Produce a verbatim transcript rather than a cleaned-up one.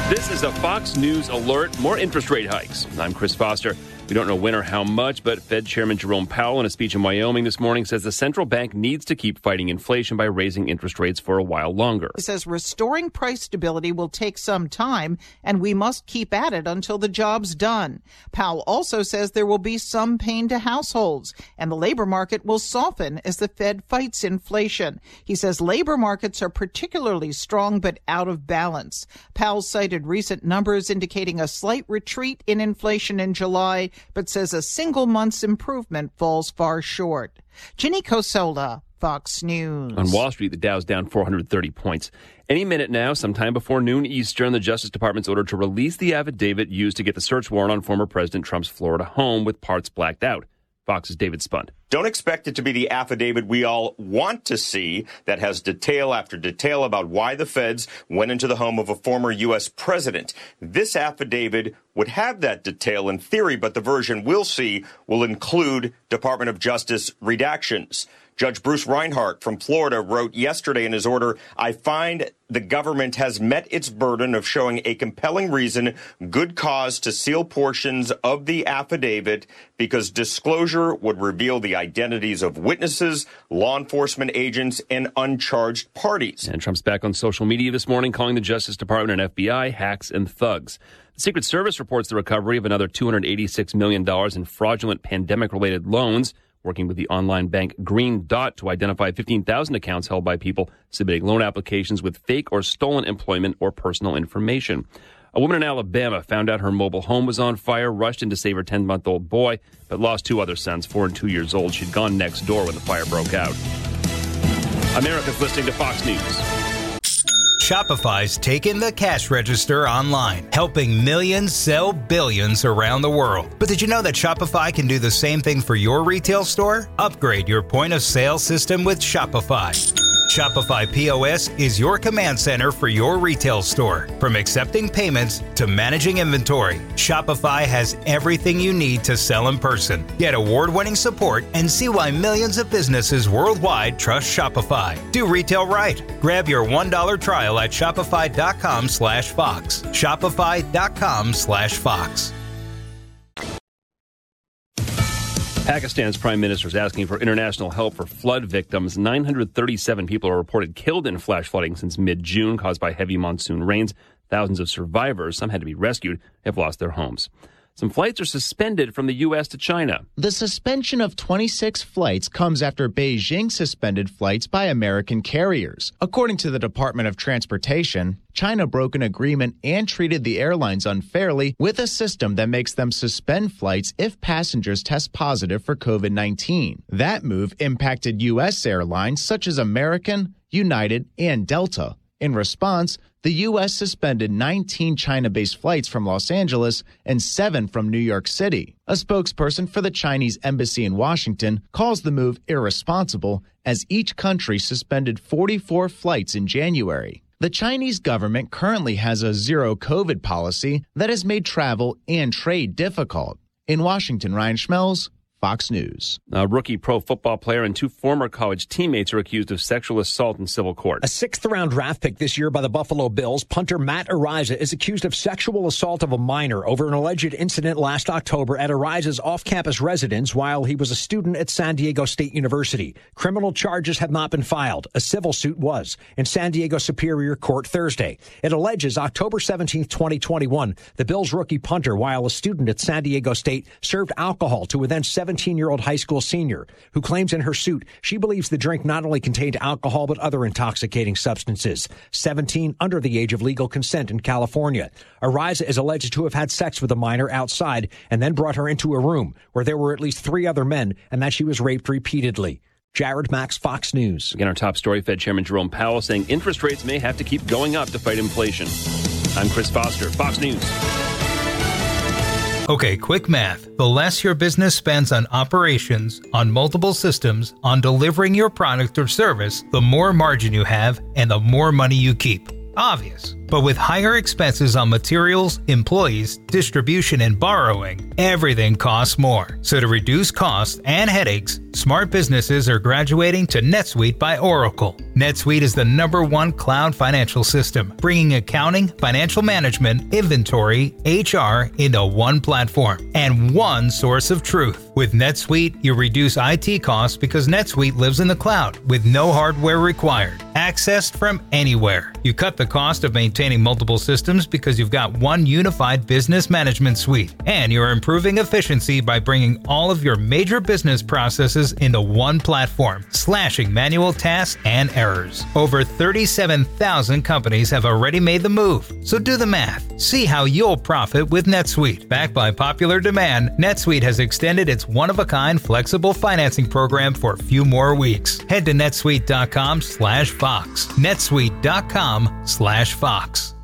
This is a Fox News alert. More interest rate hikes. I'm Chris Foster. We don't know when or how much, but Fed Chairman Jerome Powell, in a speech in Wyoming this morning, says the central bank needs to keep fighting inflation by raising interest rates for a while longer. He says restoring price stability will take some time, and we must keep at it until the job's done. Powell also says there will be some pain to households, and the labor market will soften as the Fed fights inflation. He says labor markets are particularly strong but out of balance. Powell cited recent numbers indicating a slight retreat in inflation in July, but says a single month's improvement falls far short. Ginny Cosola, Fox News. On Wall Street, the Dow's down four hundred thirty points. Any minute now, sometime before noon Eastern, the Justice Department's ordered to release the affidavit used to get the search warrant on former President Trump's Florida home with parts blacked out. Fox's David Spunt. Don't expect it to be the affidavit we all want to see that has detail after detail about why the feds went into the home of a former U S president. This affidavit would have that detail in theory, but the version we'll see will include Department of Justice redactions. Judge Bruce Reinhart from Florida wrote yesterday in his order, I find the government has met its burden of showing a compelling reason, good cause to seal portions of the affidavit because disclosure would reveal the identities of witnesses, law enforcement agents, and uncharged parties. And Trump's back on social media this morning, calling the Justice Department and F B I hacks and thugs. The Secret Service reports the recovery of another two hundred eighty-six million dollars in fraudulent pandemic-related loans, working with the online bank Green Dot to identify fifteen thousand accounts held by people submitting loan applications with fake or stolen employment or personal information. A woman in Alabama found out her mobile home was on fire, rushed in to save her ten-month-old boy, but lost two other sons, four and two years old. She'd gone next door when the fire broke out. America's listening to Fox News. Shopify's taken the cash register online, helping millions sell billions around the world. But did you know that Shopify can do the same thing for your retail store? Upgrade your point of sale system with Shopify. Shopify P O S is your command center for your retail store. From accepting payments to managing inventory, Shopify has everything you need to sell in person. Get award-winning support and see why millions of businesses worldwide trust Shopify. Do retail right. Grab your one dollar trial at shopify.com slash Fox. Shopify.com slash Fox. Pakistan's prime minister is asking for international help for flood victims. nine hundred thirty-seven people are reported killed in flash flooding since mid-June caused by heavy monsoon rains. Thousands of survivors, some had to be rescued, have lost their homes. Some flights are suspended from the U S to China. The suspension of twenty-six flights comes after Beijing suspended flights by American carriers. According to the Department of Transportation, China broke an agreement and treated the airlines unfairly with a system that makes them suspend flights if passengers test positive for covid nineteen. That move impacted U S airlines such as American, United, and Delta. In response, the U S suspended nineteen China-based flights from Los Angeles and seven from New York City. A spokesperson for the Chinese embassy in Washington calls the move irresponsible as each country suspended forty-four flights in January. The Chinese government currently has a zero-COVID policy that has made travel and trade difficult. In Washington, Ryan Schmelz, Fox News. A rookie pro football player and two former college teammates are accused of sexual assault in civil court. A sixth-round draft pick this year by the Buffalo Bills, punter Matt Araiza is accused of sexual assault of a minor over an alleged incident last October at Araiza's off-campus residence while he was a student at San Diego State University. Criminal charges have not been filed. A civil suit was in San Diego Superior Court Thursday. It alleges October seventeenth, twenty twenty-one, the Bills rookie punter, while a student at San Diego State, served alcohol to a then seventeen-year-old high school senior who claims in her suit she believes the drink not only contained alcohol but other intoxicating substances. seventeen under the age of legal consent in California. Araiza is alleged to have had sex with a minor outside and then brought her into a room where there were at least three other men and that she was raped repeatedly. Jared Max, Fox News. Again, our top story, Fed Chairman Jerome Powell saying interest rates may have to keep going up to fight inflation. I'm Chris Foster, Fox News. Okay, quick math. The less your business spends on operations, on multiple systems, on delivering your product or service, the more margin you have and the more money you keep. Obvious. But with higher expenses on materials, employees, distribution, and borrowing, everything costs more. So to reduce costs and headaches, smart businesses are graduating to NetSuite by Oracle. NetSuite is the number one cloud financial system, bringing accounting, financial management, inventory, H R into one platform and one source of truth. With NetSuite, you reduce I T costs because NetSuite lives in the cloud with no hardware required. Accessed from anywhere. You cut the cost of maintaining multiple systems because you've got one unified business management suite. And you're improving efficiency by bringing all of your major business processes into one platform, slashing manual tasks and errors. Over thirty-seven thousand companies have already made the move. So do the math. See how you'll profit with NetSuite. Backed by popular demand, NetSuite has extended its one-of-a-kind flexible financing program for a few more weeks. Head to netsuite.com slash Fox. netsuite.com slash Fox.